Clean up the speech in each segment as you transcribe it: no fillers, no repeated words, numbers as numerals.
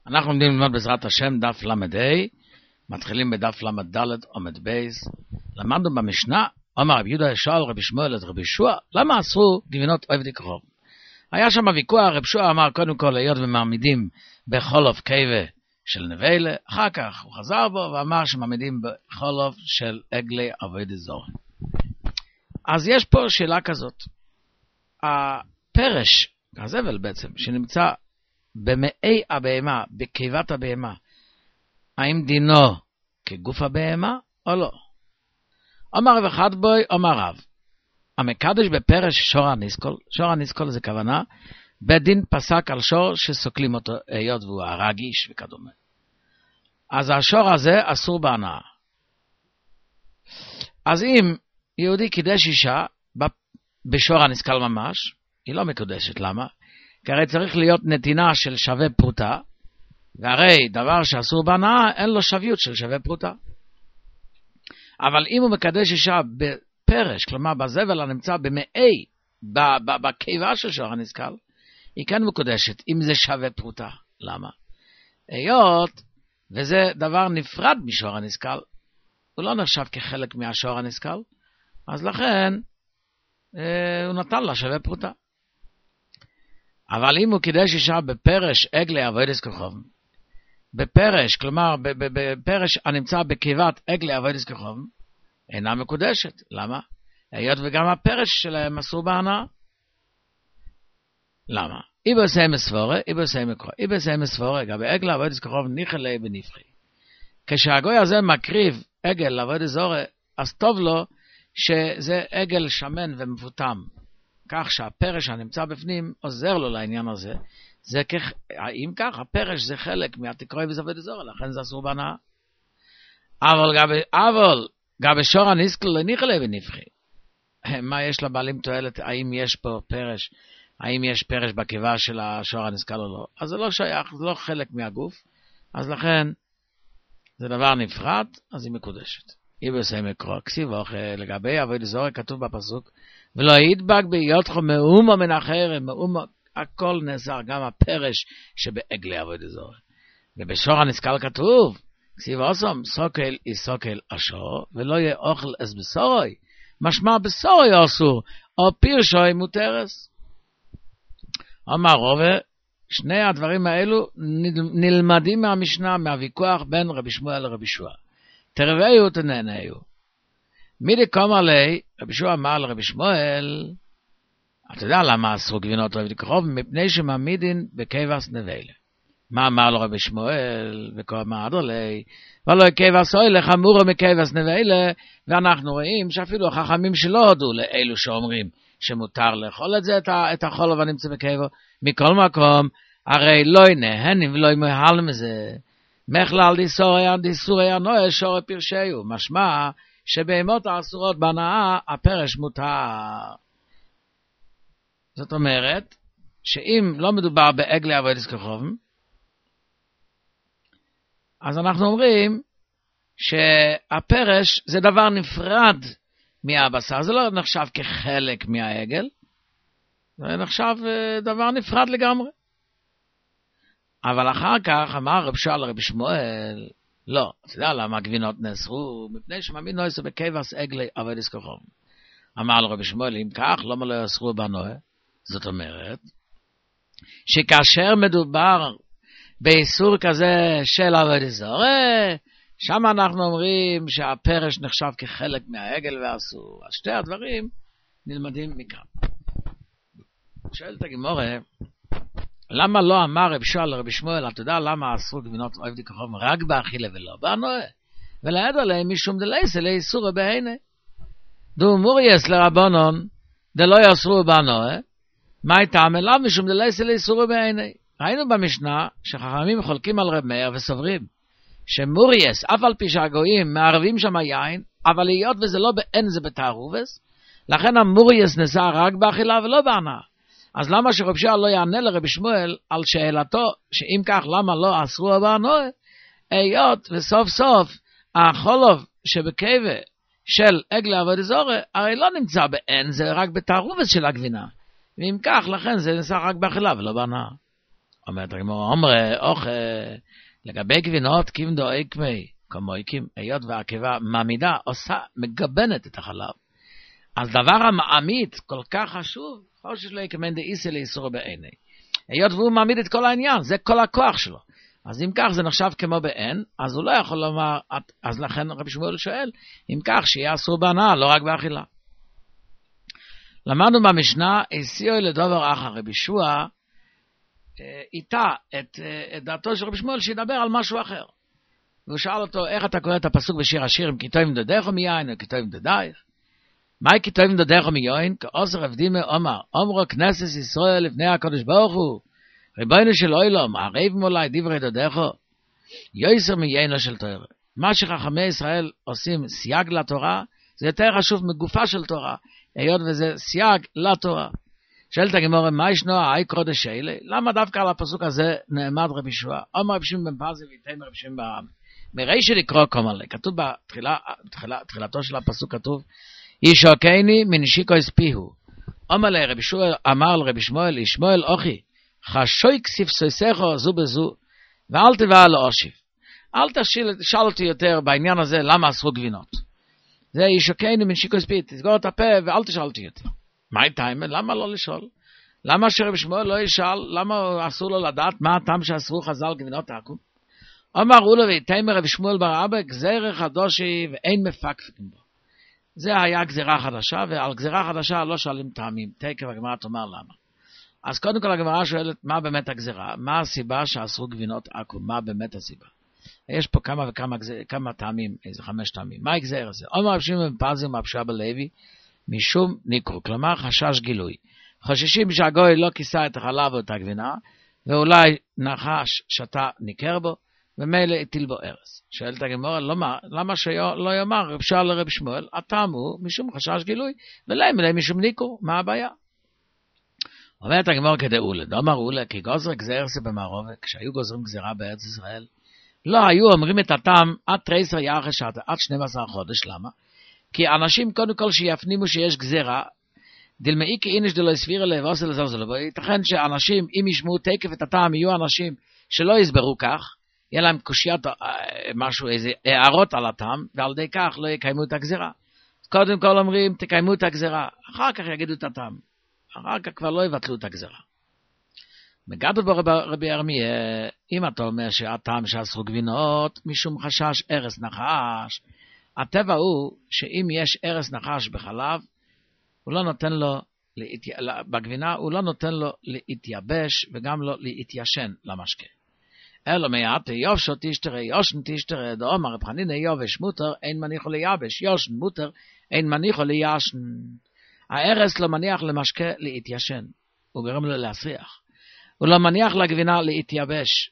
אנחנו עומדים ללמוד בעזרת השם דף למד-ה', מתחילים בדף למד-ד' עומד בייס. למדנו במשנה, אמר רבי יהודה שאל רבי שמואל את רבי יהושע, למה אסרו גבינות עבדי כרוב? היה שם ויכוח, רבי יהושע אמר קודם כל היות ומעמידים בחולוף קיבה של נבלה, אחר כך הוא חזר בו ואמר שמעמידים בחולוף של עגלי עבודת זרה. אז יש פה שאלה כזאת, הפרש, הזבל בעצם, שנמצא במעי הבהמה, בקיבת הבהמה, האם דינו כגוף הבהמה או לא? אמר רב אחד בוי, אמר רב, המקדש בפרש שור הניסקול, שור הניסקול זה כוונה, בית דין פסק על שור שסוקלים אותו היות והוא הרגיש וכדומה. אז השור הזה אסור בהנאה. אז אם יהודי קידש אישה בשור הניסקל ממש, היא לא מקודשת, למה? כי הרי צריך להיות נתינה של שווה פרוטה, והרי דבר שאסור בהנאה אין לו שוויות של שווה פרוטה. אבל אם הוא מקדש אישה בפרש, כלומר בזבל הנמצא במעי, בקיבה של שור הניסקל, היא כן מקודשת, אם זה שווה פרוטה. למה? היות, וזה דבר נפרד משור הניסקל, הוא לא נחשב כחלק מהשור הניסקל, אז לכן הוא נתן לה שווה פרוטה. אבל אם הוא קידש אישה בפרש עגלי עבודת כרוב, בפרש, כלומר בפרש הנמצא בקיבת עגלי עבודת כרוב, אינה מקודשת. למה? היות וגם הפרש שלהם אסור בהנאה. למה? איבוסי מספורה, איבוסי מקרוא, איבוסי מספורה, גם בעגל עבודת כרוב ניחלה בנפחי. כשהגוי הזה מקריב עגל עבודת זרה, אז טוב לו שזה עגל שמן ומפותם, כך שהפרש הנמצא בפנים עוזר לו לעניין הזה. זה אם כך, הפרש זה חלק מהתקרוי וזעבודת זרה, לכן זה אסור בהנאה. אבל גם בשור הניסקל לא ניחלה בנפחי. מה יש לבעלים תועלת? האם יש פה פרש? האם יש פרש בקיבה של השור הניסקל או לא? אז זה לא שייך, זה לא חלק מהגוף, אז לכן זה דבר נפרד, אז היא מקודשת. איבוסי מקרוא, כסיב לגבי עבודת זרה כתוב בפסוק, ולא ידבק בהיותך מאומה מן החרם, מאומה, הכל נאסר, גם הפרש שבעגלי עבודת זרה. ובשור הניסקל כתוב, כסיב אוסום, סוקל יסוקל השור, ולא יהיה אוכל אז בסורוי, משמע בסורוי אסור, או פירשוי מותרס. אמר רובה, שני הדברים האלו נלמדים מהמשנה, מהוויכוח בין רבי שמואל לרבי יהושע. תרוויו תנהנהו. מידי קומר לי, רבי יהושע אמר לרבי שמואל, אתה יודע למה אסרו גבינות עבדי כרוב? מפני שמעמידין בקיבס נבלה. מה אמר לו רבי שמואל? וקומר אדו לי, ולא קיבס אוי לחמורו מקיבס נבלה, ואנחנו רואים שאפילו החכמים שלא הודו לאלו שאומרים שמותר לאכול את זה, את החולוב הנמצא בקיבו. מכל מקום, הרי לא נהנים ולא ימהל מזה. מכלל דיסורי הנועה שור פרשיו, משמע שבהמות האסורות בהנאה הפרש מותר. זאת אומרת שאם לא מדובר בעגלי עבודת כרוב, אז אנחנו אומרים שהפרש זה דבר נפרד מהבשר, זה לא נחשב כחלק מהעגל, זה נחשב דבר נפרד לגמרי. אבל אחר כך אמר רב שאל לרבי שמואל, לא, אתה יודע למה הגבינות נאסרו? מפני שמאמין נועסו בקיבס עגלי עבודת כרוב. אמר לרבי שמואל, אם כך, למה לא יאסרו בנועה? זאת אומרת, שכאשר מדובר באיסור כזה של עבודת זרה, שם אנחנו אומרים שהפרש נחשב כחלק מהעגל ואסור. אז שתי הדברים נלמדים מכאן. שואלת הגמרא, למה לא אמר רב שאל לרבי שמואל, אתה יודע למה אסרו גבינות עבדי כרוב רק באכילה ולא בנועה? וליד עליהם משום דלייסה לאיסור בהנה. דו מורייס לרבונון דלא יאסרו בנועה, מה איתם אליו משום דלייסה לאיסור בהנה? ראינו במשנה שחכמים חולקים על רב מאיר וסוברים שמורייס, אף על פי שהגויים מערבים שם יין, אבל היות וזה לא באין זה בתערובס, לכן המורייס נעשה רק באכילה ולא בהנאה. אז למה שרב שאל לא יענה לרבי שמואל על שאלתו, שאם כך למה לא אסרו בהנאה? היות וסוף סוף החולוב שבקיבה של עגלי עבודת זרה הרי לא נמצא באין, זה רק בתערובס של הגבינה. ואם כך לכן זה נעשה רק באכילה ולא בהנאה. אומרת הגמרא, אומרה, לגבי גבינות, קימדו איקמי, כמו איקים, היות והעקבה מעמידה, עושה, מגבנת את החלב. אז דבר המעמיד כל כך חשוב, חושש לא יקמן דאיסי לאיסור בעיני. היות והוא מעמיד את כל העניין, זה כל הכוח שלו. אז אם כך זה נחשב כמו בעין, אז הוא לא יכול לומר, אז לכן רבי שמואל שואל, אם כך שיהיה אסור בהנאה, לא רק באכילה. למדנו במשנה, הסיעו לדובר אחר רבי ישוע, איתה את דעתו של רבי שמואל שידבר על משהו אחר. והוא שאל אותו, איך אתה קורא את הפסוק בשיר השירים, כי טובים דדך מיין, או כי טובים דדייך? מהי כי טובים דדך מיין? כאוסר עבדימה אומר, אומרו כנסת ישראל לפני הקדוש ברוך הוא, ריבונו של עולם, ערב מולי דברי דדך, יויסר מיינו של תורה. מה שחכמי ישראל עושים סייג לתורה, זה יותר חשוב מגופה של תורה, היות וזה סייג לתורה. שואלת הגמרא, מה ישנו האי קודש האלה? למה דווקא על הפסוק הזה נעמד רבי ישוע? אומר רבי שמעון בן פזי ויתמר רבי שמעון בעם. מריש לקרוא קומלה, כתוב בתחילתו של הפסוק, כתוב, ישוקני מנשיקו הספיהו. אמר לרבי שמואל, ישמואל אוכי, חשוי כסיף סויסךו זו בזו, ואל תבעה לו אושיב. אל תשאל אותי יותר בעניין הזה, למה אסרו גבינות. זה ישוקני מנשיקו הספיהו, תסגור את הפה ואל תשאל אותי יותר. מה טיימן? למה לא לשאול? למה שרבי שמואל לא ישאל? למה אסור לו לדעת מה הטעם שאסרו חז"ל גבינות עכו"ם? אמר לו ויתמר רבי שמואל בר אבא, גזירה חדושי ואין מפקפקים בו. זה היה גזירה חדשה, ועל גזירה חדשה לא שואלים טעמים. תכף הגמרא תאמר למה. אז קודם כל הגמרא שואלת מה באמת הגזירה, מה הסיבה שאסרו גבינות עכו"ם, מה באמת הסיבה. יש פה כמה טעמים, איזה 5 טעמים. מה הגזירה הזה? אומר רבי שמעון בן פזי ומרבי יהושע בן לוי, משום ניקרו, כלומר חשש גילוי. חוששים שהגוי לא כיסה את החלב או את הגבינה, ואולי נחש שתה ניכר בו, ומילא הטיל בו ארס. שואלת הגמרא, למה שלא יאמר אפשר לרבי שמואל, הטעם הוא משום חשש גילוי, ולהם משום ניקרו, מה הבעיה? אומרת הגמרא כדאולה, דאמר אולה, כי גוזר גזירסה במערובה, כשהיו גוזרים גזירה בארץ ישראל, לא היו אומרים את הטעם עד 13 יחד שעתה, עד 12 חודש, למה? כי אנשים קודם כל שיפנימו שיש גזירה, דלמאי כי אינש דלא הסבירה לבוסל לזלזל, ייתכן שאנשים, אם ישמעו תקף את הטעם, יהיו אנשים שלא יסברו כך, יהיה להם קושיית משהו, איזה הערות על הטעם, ועל ידי כך לא יקיימו את הגזירה. קודם כל אומרים, תקיימו את הגזירה, אחר כך יגידו את הטעם, אחר כך כבר לא יבטלו את הגזירה. מגדו בו רבי ירמיה, אם אתה אומר שהטעם שאסרו גבינות, משום חשש ארס נחש, הטבע הוא שאם יש ארס נחש בחלב, הוא לא נותן לו, בגבינה הוא לא נותן לו להתייבש וגם לא להתיישן למשקה. אלו מעט יובשו תשתרה, יושן תשתרה, דאמר רב חנינא יובש מותר, אין מניחו ליבש, יושן מותר, אין מניחו לישן. הארס לא מניח למשקה להתיישן, הוא גורם לו להסריח. הוא לא מניח לגבינה להתייבש,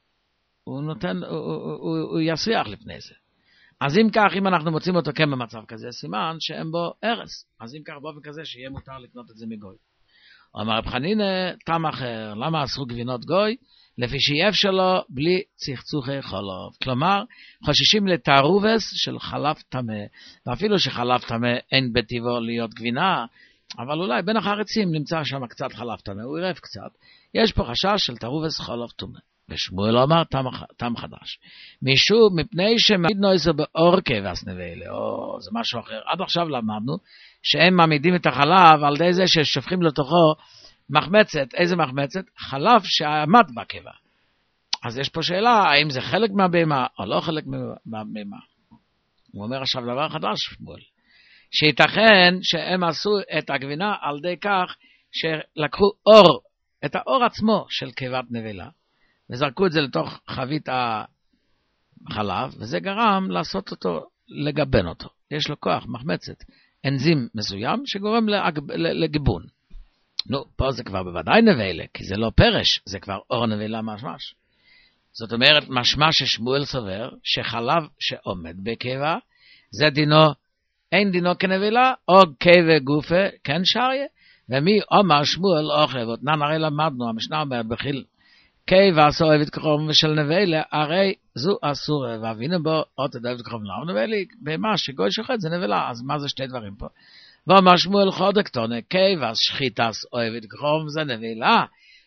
הוא יסריח לפני זה. אז אם כך, אם אנחנו מוצאים אותו כן במצב כזה, סימן שאין בו ארס. אז אם כך, באופן כזה, שיהיה מותר לקנות את זה מגוי. אומר רב חנינא, טעם אחר, למה אסרו גבינות גוי? לפי שייף שלו בלי צחצוחי חלב. כלומר, חוששים לתערובס של חלב טמא. ואפילו שחלב טמא אין בטבעו להיות גבינה, אבל אולי בין החרצים נמצא שם קצת חלב טמא, הוא ירף קצת. יש פה חשש של תערובס חלב טמא. ושמואל אמר טעם חדש. משום מפני שמעמיד נויסו באורקה והסנבלה, זה משהו אחר. עד עכשיו למדנו שהם מעמידים את החלב על ידי זה ששופכים לתוכו מחמצת. איזה מחמצת? חלב שעמד בקיבה. אז יש פה שאלה, האם זה חלק מהבהמה או לא חלק מהבהמה. הוא אומר עכשיו דבר חדש, שמואל. שייתכן שהם עשו את הגבינה על ידי כך שלקחו אור, את האור עצמו של קיבת נבלה, וזרקו את זה לתוך חבית החלב, וזה גרם לעשות אותו, לגבן אותו. יש לו כוח, מחמצת, אנזים מסוים שגורם לגיבון. נו, פה זה כבר בוודאי נבלה, כי זה לא פרש, זה כבר אור נבלה משמש. זאת אומרת, משמע ששמואל סובר, שחלב שעומד בקיבה, זה דינו, אין דינו כנבלה, או קיבה גופה, כן שריה, ומי אומר שמואל אוכל, ואותנן הרי למדנו, המשנה אומרת בחיל, קיבה עשו אוהבת קרוב ושל נבלה, הרי זו אסור, והבינו בו, עוד אוהבת קרוב למה נבלה, במה שגוי שוחט זה נבלה, אז מה זה שתי דברים פה? ואומר שמואל חודק תונה, קיבה שחיטס אוהבת קרוב זה נבלה,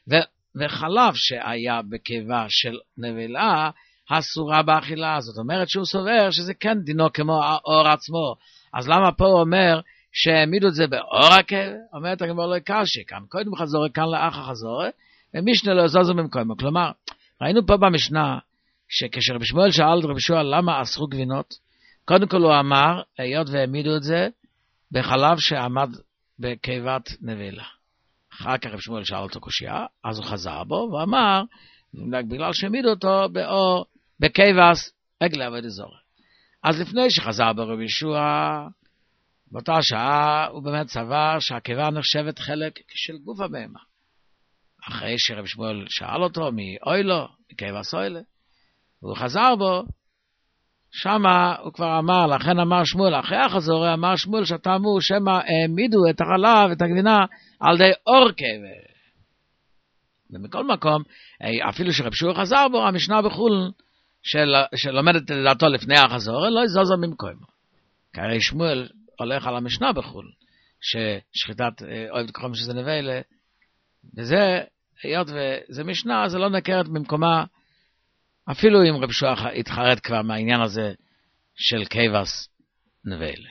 וחלב שהיה בקיבה של נבלה, אסורה באכילה. זאת אומרת שהוא סובר שזה כן דינו כמו האור עצמו. אז למה פה הוא אומר שהעמידו את זה באור הקיבה? אומרת הגמרא לא קשה, כאן קודם חזורי, כאן לאחר חזורי, ומשנה לא זזו במקומו. כלומר, ראינו פה במשנה, שכשרבי שמואל שאל רבי יהושע למה אסרו גבינות, קודם כל הוא אמר, היות והעמידו את זה בחלב שעמד בקיבת נבלה. אחר כך רבי שמואל שאל אותו קושיה, אז הוא חזר בו ואמר, בגלל שהעמידו אותו באור, בקיבס, עגלה עבד אזור. אז לפני שחזר בו רבי יהושע, באותה שעה הוא באמת סבר שהקיבה נחשבת חלק של גוף הבהמה. אחרי שרבי שמואל שאל אותו מי אוי לו, מקיבס אוילה, והוא חזר בו, שמה הוא כבר אמר, לכן אמר שמואל, אחרי החזור אמר שמואל שטעמו שמה העמידו את החלב, את הגבינה, על די אור קיבה. ומכל מקום, אפילו שרבי יהושע חזר בו, המשנה בחולין, שלומדת את דעתו לפני החזור, לא יזוזו ממקומו. כי הרי שמואל הולך על המשנה בחולין, ששחיטת אוהבת כחום שזה נבלה, וזה, היות וזה משנה, זה לא נקרת במקומה, אפילו אם רבי יהושע התחרט כבר מהעניין הזה של קיבס נבלה.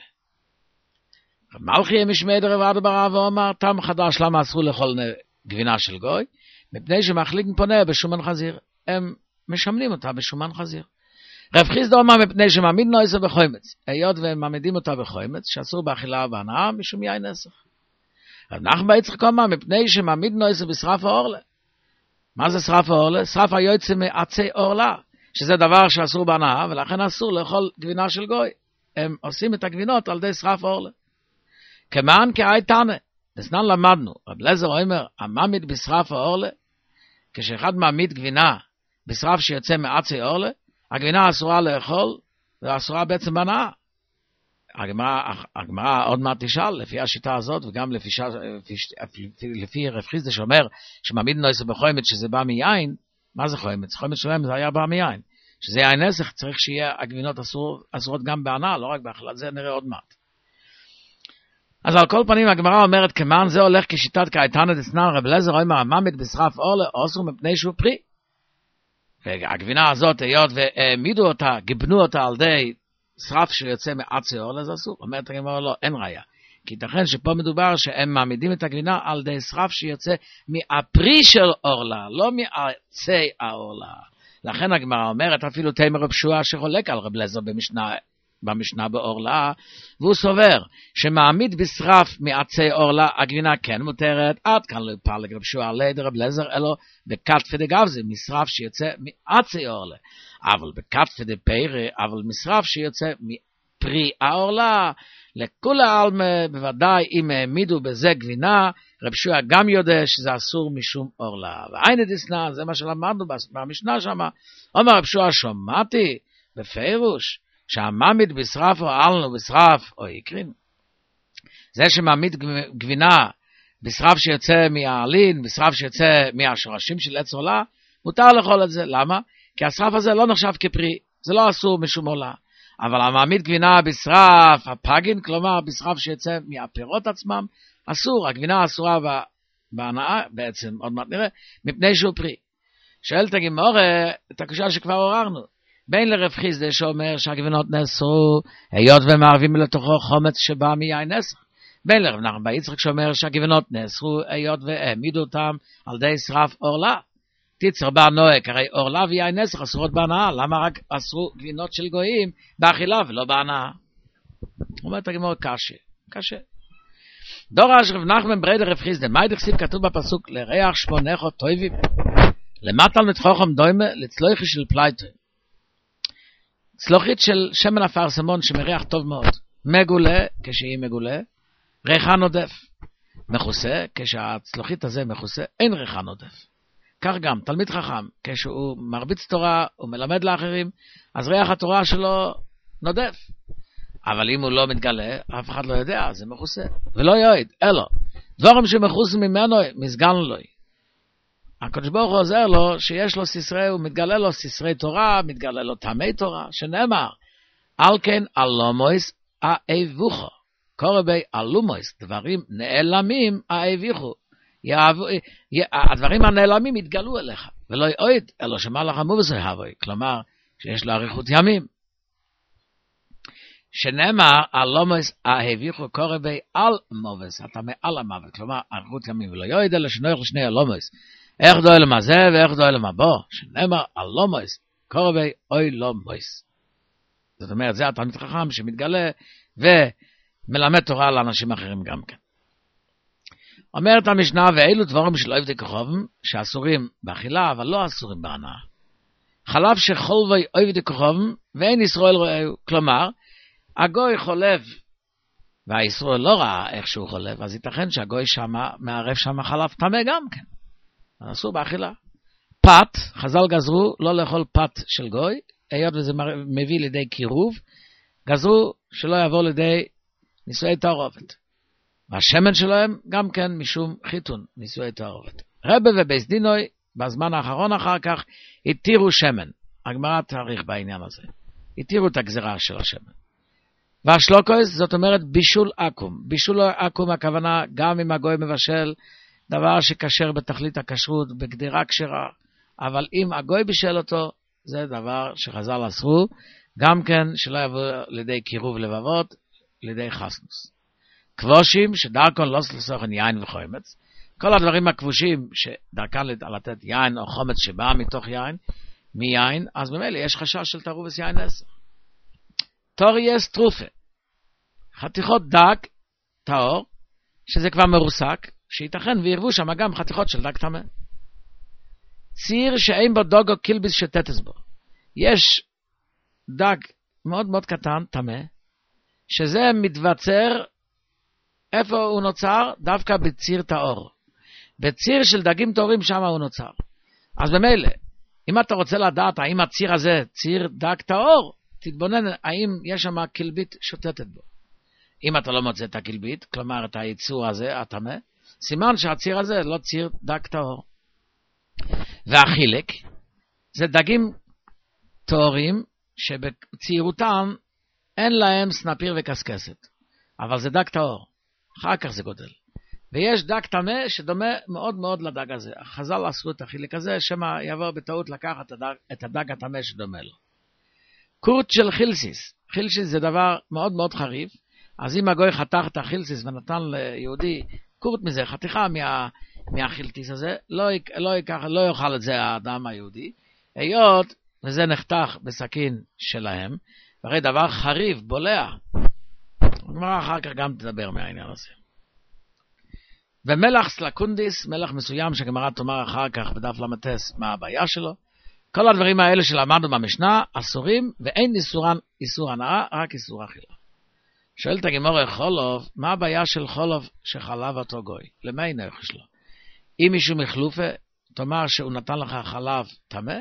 מלכי משמי דרב עדה ברב ואומר, תם חדש למה אסרו לאכול גבינה של גוי? מפני שמחליק פונה בשומן חזיר. הם משמנים אותה בשומן חזיר. רב חיסדא אומר מפני שמעמיד נויסה בחומץ. היות והם מעמידים אותה בחומץ, שאסור באכילה ובהנאה משום יין נסך. רב נחמן בר יצחק אומר מפני שמעמיד נויסה בשרף האורלה. מה זה שרף האורלה? שרף היוצא מעצי אורלה, שזה דבר שאסור בהנאה, ולכן אסור לאכול גבינה של גוי. הם עושים את הגבינות על ידי שרף האורלה. כמען כאי תנא, דסנן למדנו, רב אליעזר אומר, המעמיד בשרף האורלה, כשאחד מעמיד גבינה בשרף שיוצא מעצי אורלה, הגבינה אסורה לאכול, ואסורה בהנאה. הגמרא עוד מעט תשאל, לפי השיטה הזאת, וגם לפי רב חיסדא שאומר, שמעמיד נויסה בחומץ שזה בא מיין, מה זה חומץ? חומץ שלהם זה היה בא מיין. שזה יין נסך, צריך שיהיה הגבינות אסורות גם בהנאה, לא רק באכילה, זה נראה עוד מעט. אז על כל פנים הגמרא אומרת, כמען זה הולך כשיטת כאיתנא דסנן רב אליעזר אומר, המעמיד בשרף אורלה אסור מפני שהוא פרי. והגבינה הזאת, היות והעמידו אותה, גיבנו אותה על ידי שרף שיוצא מעצי אורלה, זה אסור. אומרת הגמרא לא, אין ראיה. כי ייתכן שפה מדובר שהם מעמידים את הגבינה על ידי שרף שיוצא מהפרי של אורלה, לא מעצי האורלה. לכן הגמרא אומרת, אפילו תימא רב יהושע שחולק על רב אליעזר במשנה באורלה, והוא סובר שמעמיד בשרף מעצי אורלה, הגבינה כן מותרת, עד כאן לא יפר לרב יהושע עלי דרב אליעזר, אלא בכתפי דגבזי, משרף שיוצא מעצי אורלה. אבל בכתפי דפיירי, אבל משרף שיוצא מפרי האורלה, לכול העלמא, בוודאי אם העמידו בזה גבינה, רב יהושע גם יודע שזה אסור משום אורלה. והיינה דסנן, זה מה שלמדנו במשנה שמה, אומר רב יהושע, שמעתי בפירוש, שהמעמיד בשרף או אלנו בשרף או יקרין. זה שמעמיד גבינה בשרף שיוצא מהעלין, בשרף שיוצא מהשורשים של עץ עולה, מותר לאכול את זה. למה? כי השרף הזה לא נחשב כפרי, זה לא אסור משום עולה. אבל המעמיד גבינה בשרף הפגין, כלומר בשרף שיוצא מהפירות עצמם, אסור. הגבינה אסורה בהנאה, בעצם עוד מעט נראה, מפני שהוא פרי. שואלת הגמרא את הקושיה שכבר עוררנו. בין לרב חיסדא שאומר שהגבינות נאסרו, היות ומערבים לתוכו חומץ שבא מיין נסך. בין לרב נחמן בר יצחק שאומר שהגבינות נאסרו, היות והעמידו אותם על ידי שרף אורלה. תיצר בה נוהק, הרי אורלה ויין נסך אסורות בהנאה, למה רק אסרו גבינות של גויים באכילה ולא בהנאה? אומרת הגמרא קשה. דורש רב נחמן ברי דרב חיסדא, מה דכתיב כתוב בפסוק לריח שמונך טויבים? למטל מתחוכם דוימה לצלוחי של פלייטה. צלוחית של שמן אפרסמון שמריח טוב מאוד. מגולה, כשהיא מגולה, ריחן עודף. מכוסה, כשהצלוחית הזה מכוסה, אין ריחן עודף. כך גם, תלמיד חכם, כשהוא מרביץ תורה, הוא מלמד לאחרים, אז ריח התורה שלו נודף. אבל אם הוא לא מתגלה, אף אחד לא יודע, זה מכוסה. ולא יועיד, אלו. דבורם שמכוסים ממנו, מסגן לו. הקדוש ברוך הוא עוזר לו שיש לו סיסרי, הוא מתגלה לו סיסרי תורה, מתגלה לו טעמי תורה, שנאמר, על כן אלומויס האביכו, קורא בי אלומויס, דברים נעלמים האביכו, הדברים הנעלמים יתגלו אליך, ולא יועד, אלא שמה לך מובס יהווי, כלומר, שיש לו אריכות ימים. שנאמר, הלומס ההביכו קורבי על מובס, אתה מעל המוות, כלומר, אריכות ימים, ולא יועד, אלא שנויך לשני הלומס, איך דוי למה זה, ואיך דוי למה בו, שנאמר, הלומס קורבי אוי לומס. זאת אומרת, זה התלמיד חכם שמתגלה, ומלמד תורה לאנשים אחרים גם כן. אומרת המשנה, ואילו דברים של עבדי כוכבים, שאסורים באכילה, אבל לא אסורים בהנאה. חלב שחולבי עבדי כוכבים, ואין ישראל רואה, כלומר, הגוי חולב, והישראל לא ראה איך שהוא חולב, אז ייתכן שהגוי שמה, מערב שמה חלב טמא גם כן. אסור באכילה. פת, חז"ל גזרו, לא לאכול פת של גוי, היות וזה מביא לידי קירוב, גזרו שלא יעבור לידי נישואי תערובת. והשמן שלהם גם כן משום חיתון, נישואי תערובת. רבי ובייס דינוי, בזמן האחרון אחר כך, התירו שמן. הגמרא תאריך בעניין הזה. התירו את הגזרה של השמן. והשלוקוס, זאת אומרת בישול עקום. בישול עקום הכוונה גם אם הגוי מבשל דבר שקשר בתכלית הכשרות, בגדירה כשרה, אבל אם הגוי בישל אותו, זה דבר שחז"ל אסרו, גם כן שלא יבוא לידי קירוב לבבות, לידי חסנוס. כבושים שדרכון לא סלסוכן יין וחומץ, כל הדברים הכבושים שדרכן לתת יין או חומץ שבא מתוך יין, מיין, אז ממילא יש חשש של תרובס יין 10. תוריאס טרופה, חתיכות דג, טהור, שזה כבר מרוסק, שייתכן וירבו שם גם חתיכות של דג טמא. ציר שאין בו דוגו קילביס שתתס בו. יש דג מאוד מאוד קטן, טמא, שזה מתבצר, איפה הוא נוצר? דווקא בציר טהור. בציר של דגים טהורים שם הוא נוצר. אז במילא, אם אתה רוצה לדעת האם הציר הזה ציר דג טהור, תתבונן האם יש שם קילבית שוטטת בו. אם אתה לא מוצא את הקילבית, כלומר את היצור הזה, הטמא, סימן שהציר הזה לא ציר דג טהור. והחילק, זה דגים טהורים שבצעירותם אין להם סנפיר וקסקסת, אבל זה דג טהור, אחר כך זה גודל. ויש דג טמא שדומה מאוד מאוד לדג הזה. חז"ל עשו את החילק הזה, שמה יבוא בטעות לקחת את הדג הטמא שדומה לו. קורט של חילסיס, חילסיס זה דבר מאוד מאוד חריף, אז אם הגוי חתך את החילסיס ונתן ליהודי קורט מזה, חתיכה מהחילטיס הזה, לא יאכל את זה האדם היהודי, היות וזה נחתך בסכין שלהם, והרי דבר חריף, בולע. הגמרא אחר כך גם תדבר מהעניין הזה. ומלח סלקונדיס, מלח מסוים שגמרא תאמר אחר כך בדף למטס מה הבעיה שלו, כל הדברים האלה שלמדנו במשנה אסורים, ואין איסור הנאה, רק איסור אכילה. שואלת הגמרא חולוב, מה הבעיה של חולוב שחלב אותו גוי? למה אין נפש לו? אם מישהו מחלופה, תאמר שהוא נתן לך חלב טמא,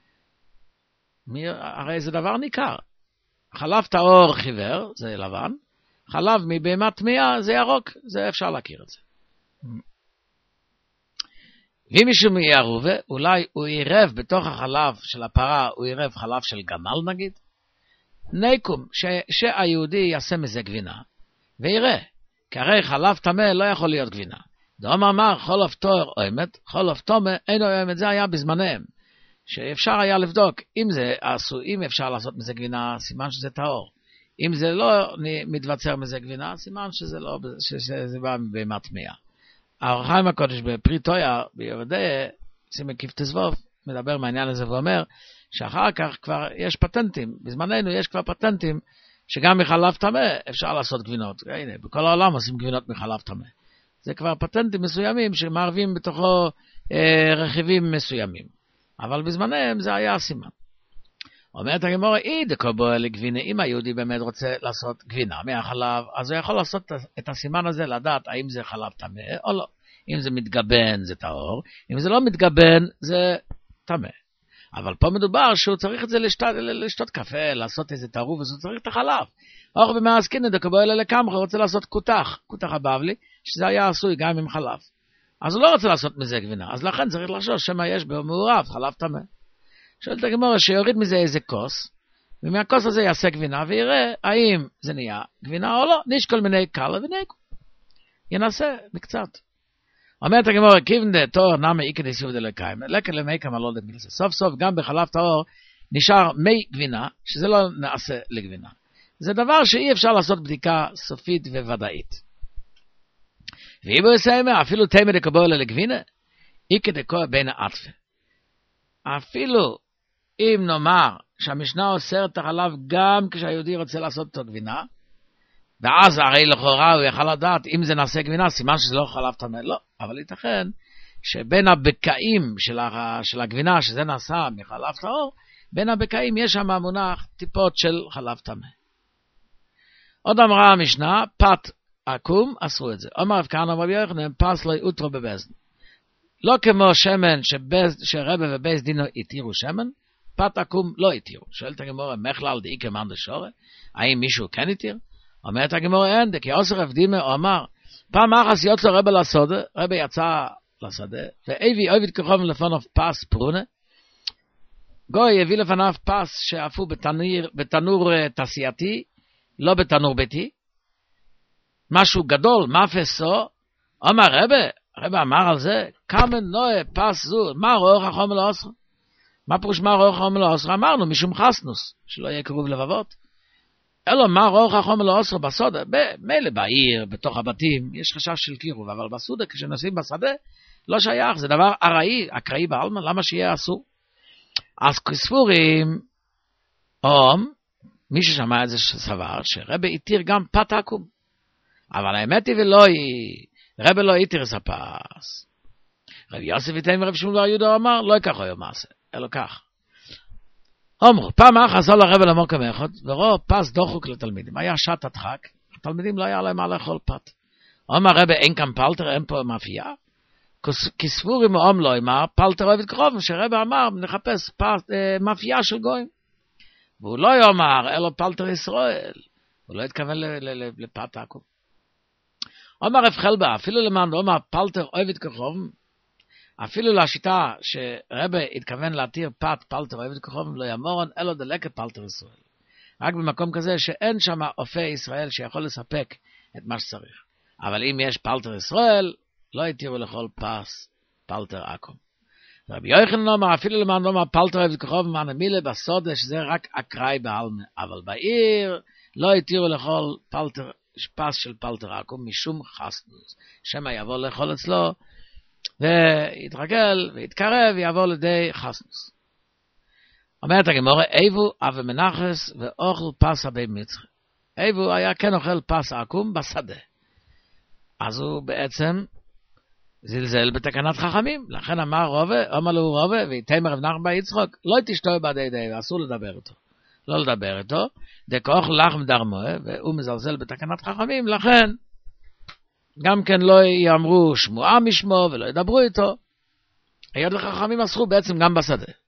הרי זה דבר ניכר. חלב טהור חיוור, זה לבן, חלב מבהמה טמאה, זה ירוק, זה אפשר להכיר את זה. ואם מישהו מערובה, אולי הוא ירב בתוך החלב של הפרה, הוא ירב חלב של גמל נגיד, ניקום, שהיהודי יעשה מזה גבינה, ויראה, כי הרי חלב טמא לא יכול להיות גבינה. דאמר אמר, חולף טהור אומת, חולף טמא אינו אומת, זה היה בזמניהם, שאפשר היה לבדוק, אם אפשר לעשות מזה גבינה, סימן שזה טהור. אם זה לא מתווצר מזה גבינה, סימן שזה בא מבהמה טמאה. האור החיים הקודש בפרי טויה, ביורדיה, סימן כיף תזבוב, מדבר מהעניין הזה ואומר, שאחר כך כבר יש פטנטים, בזמננו יש כבר פטנטים, שגם מחלב טמא אפשר לעשות גבינות. הנה, בכל העולם עושים גבינות מחלב טמא. זה כבר פטנטים מסוימים שמערבים בתוכו רכיבים מסוימים. אבל בזמנם זה היה הסימן. אומרת הגמרא, דקובו לגבינה, אם היהודי באמת רוצה לעשות גבינה מהחלב, אז הוא יכול לעשות את הסימן הזה, לדעת האם זה חלב טמא או לא. אם זה מתגבן זה טהור, אם זה לא מתגבן זה טמא. אבל פה מדובר שהוא צריך את זה לשתות קפה, לעשות איזה תערוב, אז הוא צריך את החלב. אור במעסקין דקובו אלה לקמחה, רוצה לעשות כותח הבבלי, שזה היה עשוי גם עם חלב. אז הוא לא רוצה לעשות מזה גבינה, אז לכן צריך לחשוש שמה יש בו מעורב, חלב טמא. שואלת הגמרא שיוריד מזה איזה כוס, ומהכוס הזה יעשה גבינה, ויראה האם זה נהיה גבינה או לא, נשקול מיני קלה ונקו. ינסה בקצת. אומרת הגמרא, כיוון דתור נמי איקא דסיוב דלקיים, לקה למי כמה לא דמילסה. סוף סוף גם בחלב טהור נשאר מי גבינה, שזה לא נעשה לגבינה. זה דבר שאי אפשר לעשות בדיקה סופית וודאית. ואם הוא יסיימה, אפילו תימא דקבולה לגבינה, איקא דקוה בין העטפה. אפילו אם נאמר שהמשנה אוסר את החלב גם כשהיהודי רוצה לעשות אותו גבינה, ואז הרי לכאורה הוא יכל לדעת אם זה נעשה גבינה, סימן שזה לא חלב טמא, לא. אבל ייתכן שבין הבקעים של הגבינה, שזה נעשה מחלב טהור, בין הבקעים יש שם מונח טיפות של חלב טמא. עוד אמרה המשנה, פת עקום, אסרו את זה. אומר רב כהנא רבי יוחנן, פס לא יאותרו בבזן. לא כמו שמן שרבא ובייס דינו התירו שמן, פת עקום לא התירו. שואלת הגמרא, מכלל דאיקא מאן דשורא? האם מישהו כן התיר? אומרת הגמרא, אין, כי עשר רב דימה, הוא אמר, פעם אחת יוצא רבא לשדה, רבא יצא לשדה, ואבי עובד כחום לפניו פס פרונה, גוי הביא לפניו פס שאפו בתנור תעשייתי, לא בתנור ביתי, משהו גדול, מפסו, אומר רבא אמר על זה, כמה נועה פס זו, מה רוח החומר לא עשרה? מה פירוש מה רוח החומר לא עשרה? אמרנו, משום חסנוס, שלא יהיה קרוב לבבות. אלו מה רוח החומר לא עשרה בסודה, מילא בעיר, בתוך הבתים, יש חשש של קירוב, אבל בסודה, כשנוסעים בשדה, לא שייך, זה דבר אקראי בעלמא, למה שיהיה אסור? אז כספורים, מי ששמע את זה סבר, שרבא התיר גם פת עקום. אבל האמת היא רבא לא התיר את הפס. רבי יוסף איתם רב שמואל בר יהודה אמר, לא יקח היום מעשה, אלא כך. אמרו, פעם אחת עשו לרבא לאמור כמחוד, וראו פס דוחוק לתלמידים. היה שעת הדחק, התלמידים לא היה להם מה לאכול פת. אמר רבא, אין כאן פלטר, אין פה מאפייה. כספורים לא אמר, פלטר אוהב את קרוב, שרבא אמר, נחפש מאפייה של גויים. והוא לא יאמר, אלא פלטר ישראל. הוא לא התכוון לפת עקום. אומר רב חלבה, אפילו למען לא אמר פלטר אוהבת כחוב, אפילו לשיטה שרבא התכוון להתיר פלטר אוהבת כחוב, לא יאמורן, אלא דלקת פלטר ישראל. רק במקום כזה שאין שם אופה ישראל שיכול לספק את מה שצריך. אבל אם יש פלטר ישראל, לא יתירו לכל פס פלטר עקום. רבי יוחנן אומר, אפילו למען לא אמר פלטר אוהבת כחוב, מען המילה בסודה, שזה רק אקראי בעלמא. אבל בעיר לא יתירו לכל פלטר פס של פלטר עקום משום חסנוס. שמא יבוא לאכול אצלו, ויתרגל, ויתקרב, ויבוא לידי חסנוס. אומרת הגמרא, איבו אבי מנחס ואוכל פס הבי מצרי. איבו היה כן אוכל פס עקום בשדה. אז הוא בעצם זלזל בתקנת חכמים. לכן אמר לו רובה, ויתאם רב נחמן בר יצחק, לא תשתוי בעדי די, ואסור לדבר איתו. לא לדבר איתו, דכוח לחם דרמוה, והוא מזלזל בתקנת חכמים, לכן גם כן לא יאמרו שמועה משמו ולא ידברו איתו. היות לחכמים אסרו בעצם גם בשדה.